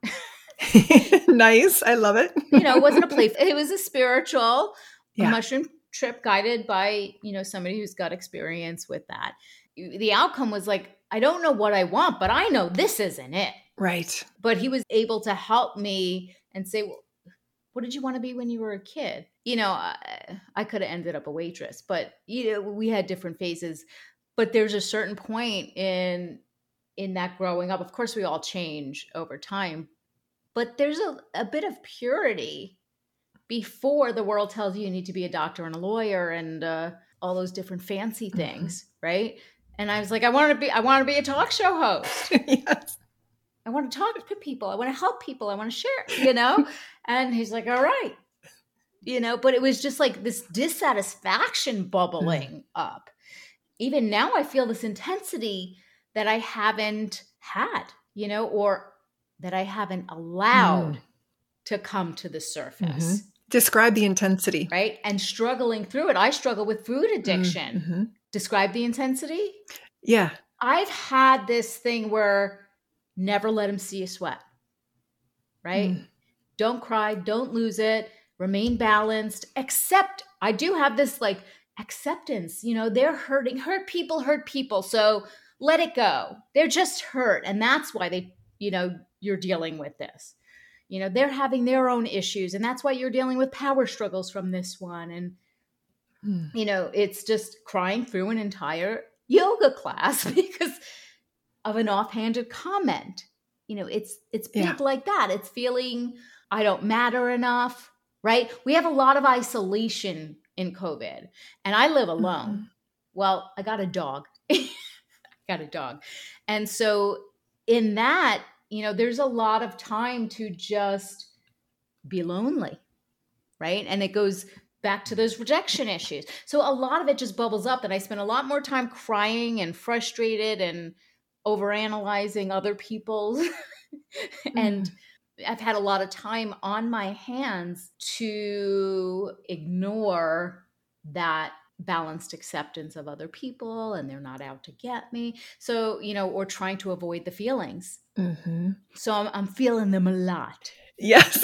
Nice. I love it. You know, it wasn't a play. It was a spiritual Yeah. mushroom trip guided by, you know, somebody who's got experience with that. The outcome was like, I don't know what I want, but I know this isn't it. Right. But he was able to help me and say, well, what did you want to be when you were a kid? You know, I, I could have ended up a waitress, but you know, we had different phases. But there's a certain point in in that growing up. Of course, we all change over time, but there's a, a bit of purity before the world tells you you need to be a doctor and a lawyer and uh, all those different fancy things, mm-hmm. right? And I was like, I want to be, I want to be a talk show host. Yes. I want to talk to people. I want to help people. I want to share, you know? And he's like, all right, you know, but it was just like this dissatisfaction bubbling mm. up. Even now I feel this intensity that I haven't had, you know, or that I haven't allowed mm. to come to the surface. Mm-hmm. Describe the intensity. Right? And struggling through it. I struggle with food addiction. Mm-hmm. Describe the intensity? Yeah. I've had this thing where never let him see you sweat. Right? Mm. Don't cry. Don't lose it. Remain balanced. Accept. I do have this like acceptance. You know, they're hurting. Hurt people hurt people. So let it go. They're just hurt. And that's why they, you know, you're dealing with this. You know, they're having their own issues. And that's why you're dealing with power struggles from this one. And, hmm. you know, it's just crying through an entire yoga class because of an offhanded comment. You know, it's it's big yeah. like that. It's feeling I don't matter enough, right? We have a lot of isolation in COVID, and I live alone. Mm-hmm. Well, I got a dog. I got a dog. And so in that, you know, there's a lot of time to just be lonely, right? And it goes back to those rejection issues. So a lot of it just bubbles up, and I spend a lot more time crying and frustrated and overanalyzing other people's. And mm. I've had a lot of time on my hands to ignore that balanced acceptance of other people, and they're not out to get me. So, you know, or trying to avoid the feelings. Mm-hmm. So I'm, I'm feeling them a lot. Yes.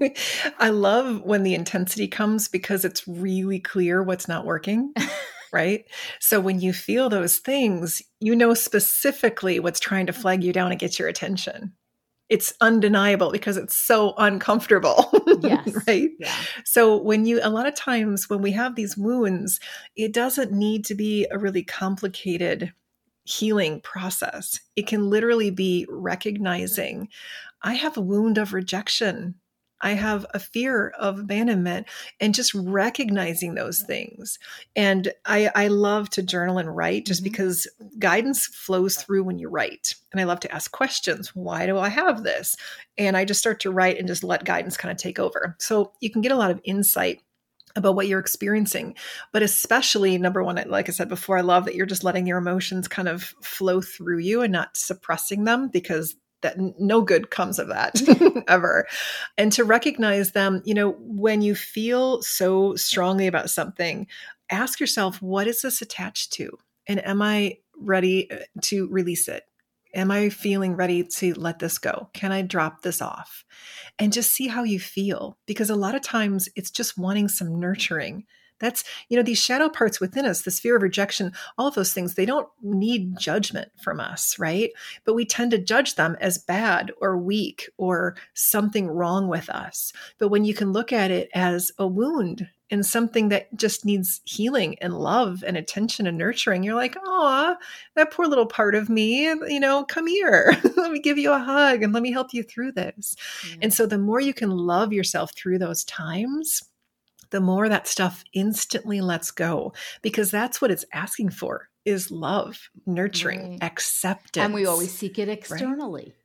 I love when the intensity comes because it's really clear what's not working. Right? So when you feel those things, you know specifically what's trying to flag you down and get your attention. It's undeniable because it's so uncomfortable. Yes. Right? Yeah. So when you, a lot of times when we have these wounds, it doesn't need to be a really complicated healing process. It can literally be recognizing, I have a wound of rejection. I have a fear of abandonment, and just recognizing those things. And I, I love to journal and write just mm-hmm. because guidance flows through when you write. And I love to ask questions. Why do I have this? And I just start to write and just let guidance kind of take over. So you can get a lot of insight about what you're experiencing. But especially, number one, like I said before, I love that you're just letting your emotions kind of flow through you and not suppressing them, because that no good comes of that ever. And to recognize them, you know, when you feel so strongly about something, ask yourself, what is this attached to? And am I ready to release it? Am I feeling ready to let this go? Can I drop this off? And just see how you feel. Because a lot of times it's just wanting some nurturing. That's, you know, these shadow parts within us, this fear of rejection, all of those things, they don't need judgment from us, right? But we tend to judge them as bad or weak or something wrong with us. But when you can look at it as a wound and something that just needs healing and love and attention and nurturing, you're like, oh, that poor little part of me, you know, come here. Let me give you a hug and let me help you through this. Mm-hmm. And so the more you can love yourself through those times, the more that stuff instantly lets go, because that's what it's asking for, is love, nurturing, right. acceptance. And we always seek it externally. Right?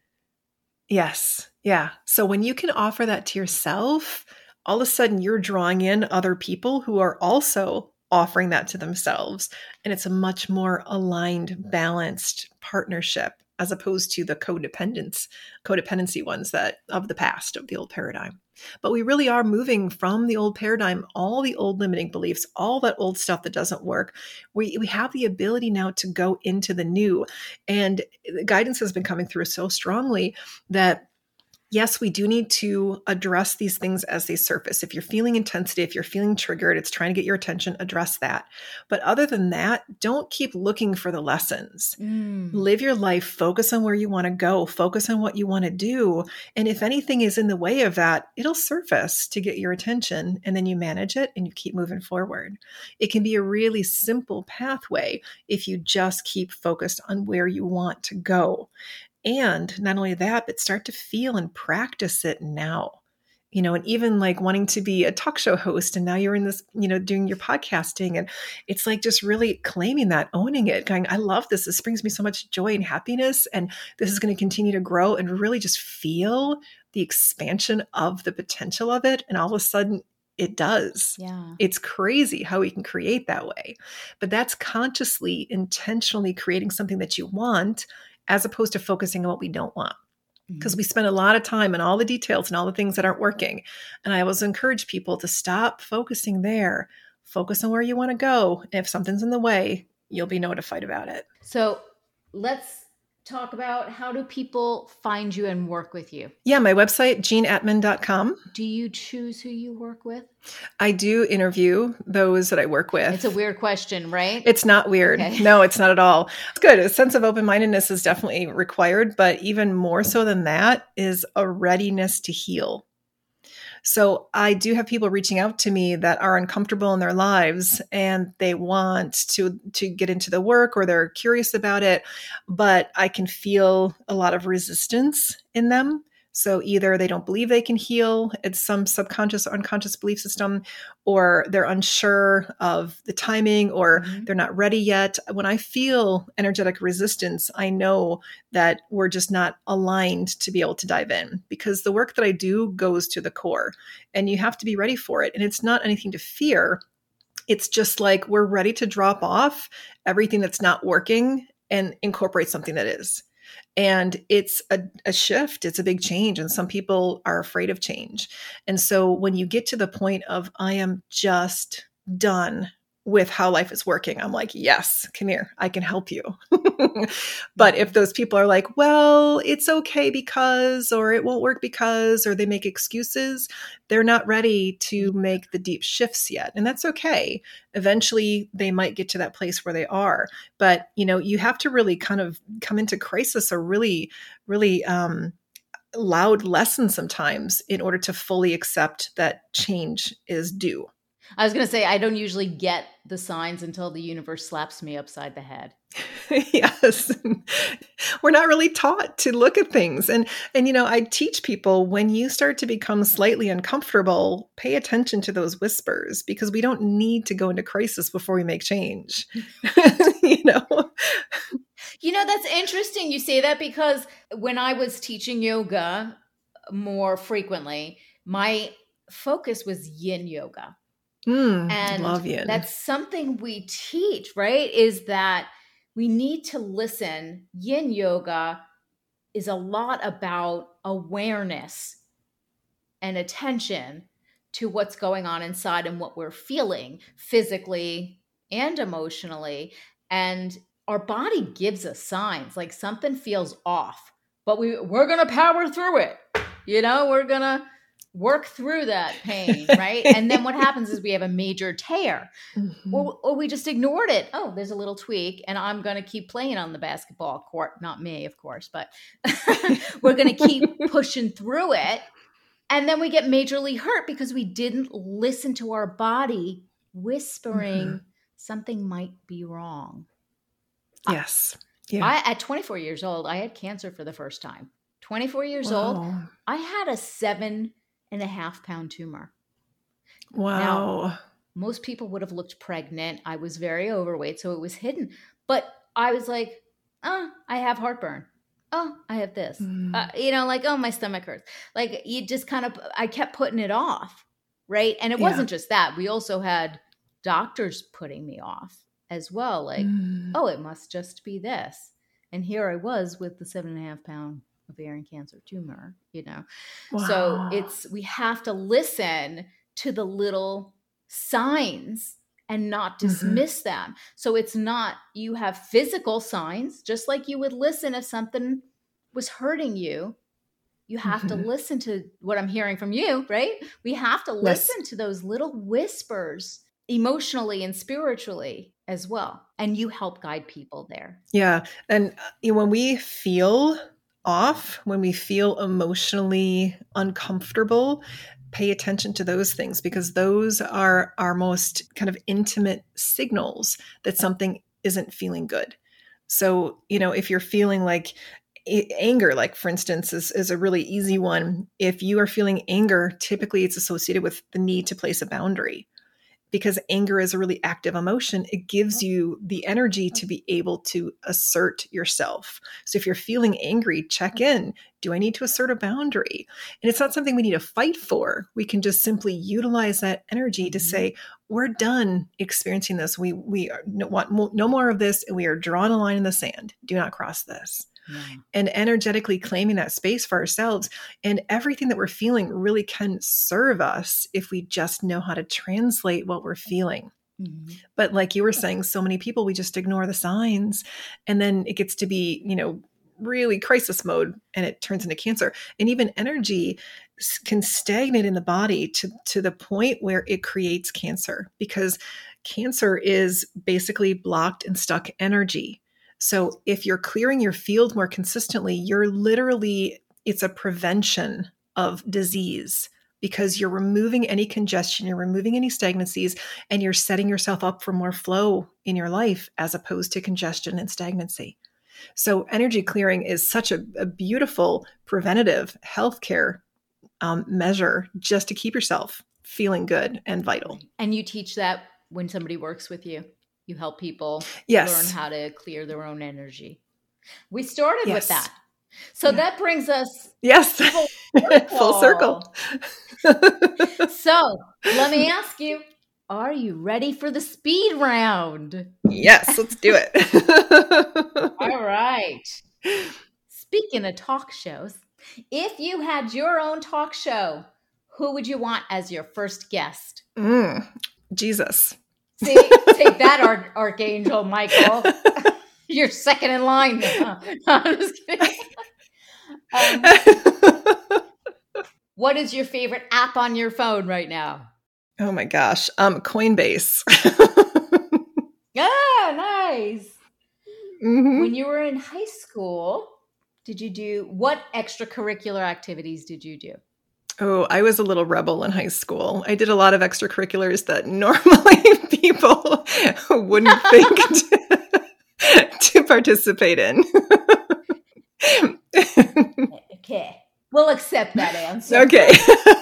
Yes. Yeah. So when you can offer that to yourself, all of a sudden you're drawing in other people who are also offering that to themselves. And it's a much more aligned, balanced partnership, as opposed to the codependence, codependency ones that of the past, of the old paradigm. But we really are moving from the old paradigm, all the old limiting beliefs, all that old stuff that doesn't work. We we have the ability now to go into the new. And the guidance has been coming through so strongly that yes, we do need to address these things as they surface. If you're feeling intensity, if you're feeling triggered, it's trying to get your attention, address that. But other than that, don't keep looking for the lessons. Mm. Live your life, focus on where you want to go, focus on what you want to do. And if anything is in the way of that, it'll surface to get your attention, and then you manage it and you keep moving forward. It can be a really simple pathway if you just keep focused on where you want to go. And not only that, but start to feel and practice it now, you know, and even like wanting to be a talk show host. And now you're in this, you know, doing your podcasting, and it's like just really claiming that, owning it, going, I love this. This brings me so much joy and happiness. And this is going to continue to grow, and really just feel the expansion of the potential of it. And all of a sudden it does. Yeah. It's crazy how we can create that way. But that's consciously, intentionally creating something that you want, as opposed to focusing on what we don't want. Because mm-hmm. we spend a lot of time on all the details and all the things that aren't working. And I always encourage people to stop focusing there, focus on where you want to go. And if something's in the way, you'll be notified about it. So let's talk about how do people find you and work with you? Yeah, my website, jean atman dot com. Do you choose who you work with? I do interview those that I work with. It's a weird question, right? It's not weird. Okay. No, it's not at all. It's good. A sense of open-mindedness is definitely required, but even more so than that is a readiness to heal. So I do have people reaching out to me that are uncomfortable in their lives and they want to, to get into the work or they're curious about it, but I can feel a lot of resistance in them. So either they don't believe they can heal, it's some subconscious or unconscious belief system, or they're unsure of the timing, or mm-hmm. they're not ready yet. When I feel energetic resistance, I know that we're just not aligned to be able to dive in, because the work that I do goes to the core and you have to be ready for it. And it's not anything to fear. It's just like we're ready to drop off everything that's not working and incorporate something that is. And it's a, a shift. It's a big change. And some people are afraid of change. And so when you get to the point of, I am just done with how life is working, I'm like, yes, come here. I can help you. But if those people are like, well, it's okay because, or it won't work because, or they make excuses, they're not ready to make the deep shifts yet. And that's okay. Eventually they might get to that place where they are. But, you know, you have to really kind of come into crisis or really, really, um, loud lesson sometimes in order to fully accept that change is due. I was going to say, I don't usually get the signs until the universe slaps me upside the head. Yes. We're not really taught to look at things. And, and, you know, I teach people, when you start to become slightly uncomfortable, pay attention to those whispers, because we don't need to go into crisis before we make change. You know? You know, that's interesting you say that, because when I was teaching yoga more frequently, my focus was yin yoga. Mm, and love yin. That's something we teach, right? Is that we need to listen. Yin yoga is a lot about awareness and attention to what's going on inside and what we're feeling physically and emotionally. And our body gives us signs, like something feels off, but we, we're going to power through it. You know, we're going to work through that pain, right? And then what happens is we have a major tear, mm-hmm. or, or we just ignored it. Oh, there's a little tweak, and I'm going to keep playing on the basketball court. Not me, of course, but we're going to keep pushing through it. And then we get majorly hurt because we didn't listen to our body whispering mm-hmm. something might be wrong. Yes. Yeah. I, at twenty-four years old, I had cancer for the first time. twenty-four years wow. old, I had a seven and a half pound tumor. Wow. Now, most people would have looked pregnant. I was very overweight, so it was hidden. But I was like, oh, I have heartburn. Oh, I have this. Mm. Uh, you know, like, oh, my stomach hurts. Like, you just kind of, I kept putting it off, right? And it yeah. wasn't just that. We also had doctors putting me off as well. Like, mm. oh, it must just be this. And here I was with the seven and a half pound ovarian cancer tumor, you know? Wow. So it's, we have to listen to the little signs and not dismiss mm-hmm. them. So it's not, you have physical signs, just like you would listen if something was hurting you. You have mm-hmm. to listen to what I'm hearing from you, right? We have to listen yes. to those little whispers emotionally and spiritually as well. And you help guide people there. Yeah. And you know, when we feel off, when we feel emotionally uncomfortable, pay attention to those things, because those are our most kind of intimate signals that something isn't feeling good. So, you know, if you're feeling like anger, like for instance, is, is a really easy one. If you are feeling anger, typically it's associated with the need to place a boundary. Because anger is a really active emotion, it gives you the energy to be able to assert yourself. So if you're feeling angry, check in. Do I need to assert a boundary? And it's not something we need to fight for. We can just simply utilize that energy to say, we're done experiencing this. We we are, no, want no more of this, and we are drawing a line in the sand. Do not cross this. Yeah. And energetically claiming that space for ourselves, and everything that we're feeling really can serve us if we just know how to translate what we're feeling. Mm-hmm. But like you were saying, so many people, we just ignore the signs, and then it gets to be, you know, really crisis mode and it turns into cancer. And even energy can stagnate in the body to, to the point where it creates cancer, because cancer is basically blocked and stuck energy. So if you're clearing your field more consistently, you're literally, it's a prevention of disease, because you're removing any congestion, you're removing any stagnancies, and you're setting yourself up for more flow in your life as opposed to congestion and stagnancy. So energy clearing is such a, a beautiful preventative healthcare um, measure just to keep yourself feeling good and vital. And you teach that when somebody works with you. You help people yes. learn how to clear their own energy. We started yes. with that. So yeah. that brings us yes. full circle. full circle. So let me ask you, are you ready for the speed round? Yes, let's do it. All right. Speaking of talk shows, if you had your own talk show, who would you want as your first guest? Mm, Jesus. See, take that, Arch- Archangel Michael. You're second in line now. No, I'm just kidding. Um, what is your favorite app on your phone right now? Oh my gosh. Um, Coinbase. Ah, nice. Mm-hmm. When you were in high school, did you do, what extracurricular activities did you do? Oh, I was a little rebel in high school. I did a lot of extracurriculars that normally people wouldn't think to, to participate in. Okay. We'll accept that answer. Okay.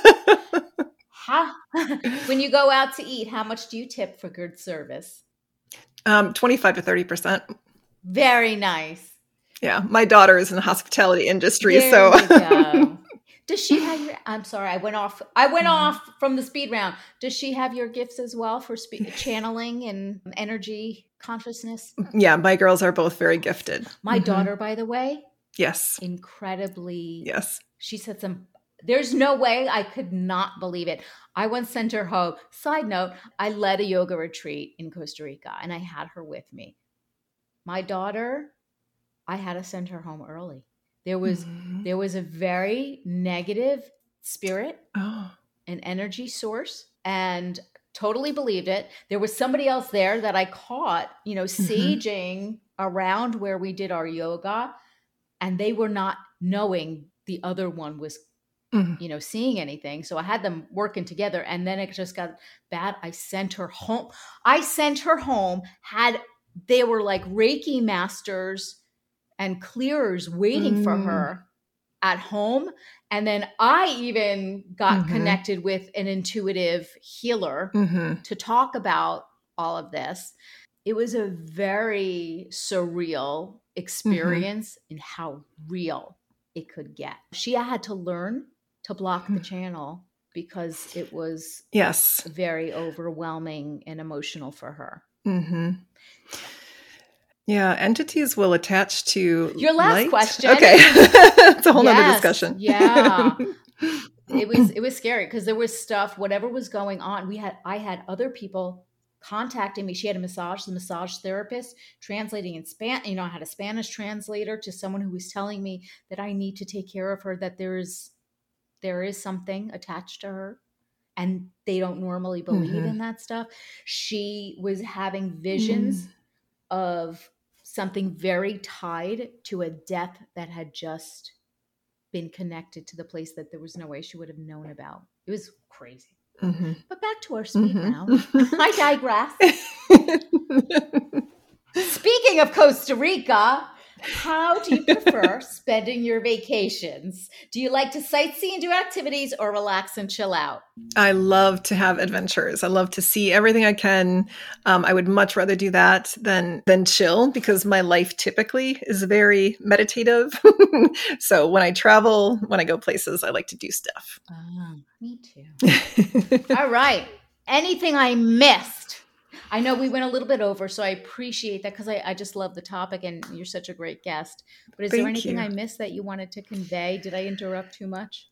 How, when you go out to eat, how much do you tip for good service? Um, twenty-five to thirty percent. Very nice. Yeah. My daughter is in the hospitality industry. There so we go. Does she have your, I'm sorry, I went off, I went mm-hmm. off from the speed round. Does she have your gifts as well for spe- channeling and energy consciousness? Yeah. My girls are both very gifted. My mm-hmm. daughter, by the way. Yes. Incredibly. Yes. She said some, there's no way I could not believe it. I once sent her home. Side note, I led a yoga retreat in Costa Rica and I had her with me. My daughter, I had to send her home early. There was mm-hmm. there was a very negative spirit, oh. an energy source, and totally believed it. There was somebody else there that I caught, you know, mm-hmm. saging around where we did our yoga, and they were not knowing the other one was, mm-hmm. you know, seeing anything. So I had them working together, and then it just got bad. I sent her home. I sent her home, had, they were like Reiki masters and clearers waiting mm. for her at home. And then I even got mm-hmm. connected with an intuitive healer mm-hmm. to talk about all of this. It was a very surreal experience mm-hmm. in how real it could get. She had to learn to block mm-hmm. the channel because it was yes very overwhelming and emotional for her. Mm-hmm. Yeah, entities will attach to your last light. question. Okay, it's a whole yes, nother discussion. Yeah, it was it was scary because there was stuff, whatever was going on. We had I had other people contacting me. She had a massage, the massage therapist, translating in Spanish. You know, I had a Spanish translator to someone who was telling me that I need to take care of her. That there is there is something attached to her. And they don't normally believe mm-hmm. in that stuff. She was having visions mm. of something very tied to a death that had just been connected to the place that there was no way she would have known about. It was crazy. Mm-hmm. But back to our speed mm-hmm. round. I digress. Speaking of Costa Rica, how do you prefer spending your vacations? Do you like to sightsee and do activities or relax and chill out? I love to have adventures. I love to see everything I can. Um, I would much rather do that than than chill because my life typically is very meditative. So when I travel, when I go places, I like to do stuff. Oh, me too. All right. Anything I missed? I know we went a little bit over, so I appreciate that because I, I just love the topic and you're such a great guest. But is Thank there anything you. I missed that you wanted to convey? Did I interrupt too much?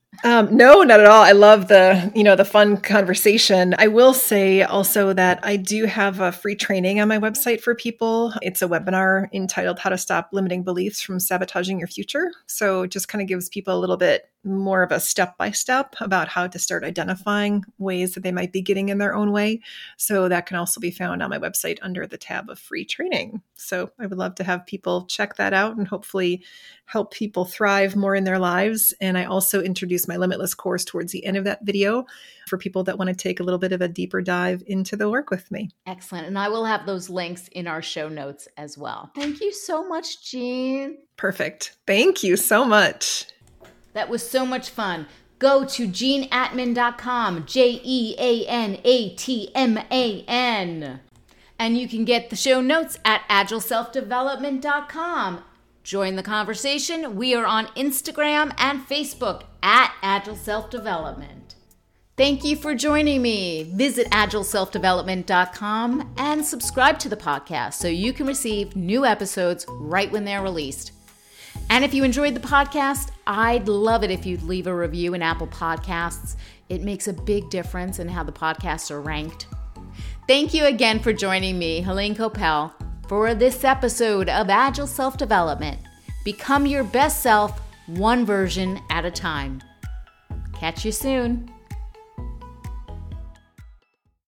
Um, no, not at all. I love the, you know, the fun conversation. I will say also that I do have a free training on my website for people. It's a webinar entitled How to Stop Limiting Beliefs from Sabotaging Your Future. So it just kind of gives people a little bit more of a step-by-step about how to start identifying ways that they might be getting in their own way. So that can also be found on my website under the tab of free training. So I would love to have people check that out and hopefully help people thrive more in their lives. And I also introduce my Limitless course towards the end of that video for people that want to take a little bit of a deeper dive into the work with me. Excellent. And I will have those links in our show notes as well. Thank you so much, Jean. Perfect. Thank you so much. That was so much fun. Go to jean atman dot com, J E A N A T M A N. And you can get the show notes at agile self development dot com. Join the conversation. We are on Instagram and Facebook at Agile Self Development. Thank you for joining me. Visit agile self development dot com and subscribe to the podcast so you can receive new episodes right when they're released. And if you enjoyed the podcast, I'd love it if you'd leave a review in Apple Podcasts. It makes a big difference in how the podcasts are ranked. Thank you again for joining me, Helene Coppell, for this episode of Agile Self-Development. Become your best self, one version at a time. Catch you soon.